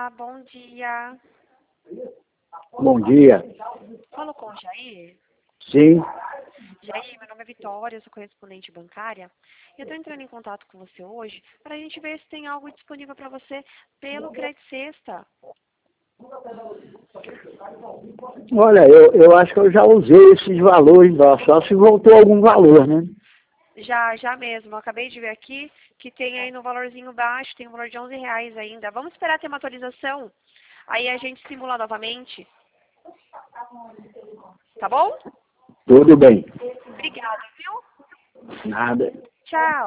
Olá, bom dia. Bom dia. Falo com o Jair? Sim, Jair, meu nome é Vitória, eu sou correspondente bancária. E eu estou entrando em contato com você hoje para a gente ver se tem algo disponível para você pelo Crédito Sexta. olha, eu acho que eu já usei esses valores lá, só se voltou algum valor, né? Já mesmo, eu acabei de ver aqui que tem aí no valorzinho baixo, tem um valor de R$ 11 ainda. Vamos esperar ter uma atualização? Aí a gente simula novamente. Tá bom? Tudo bem. Obrigada, viu? Nada. Tchau.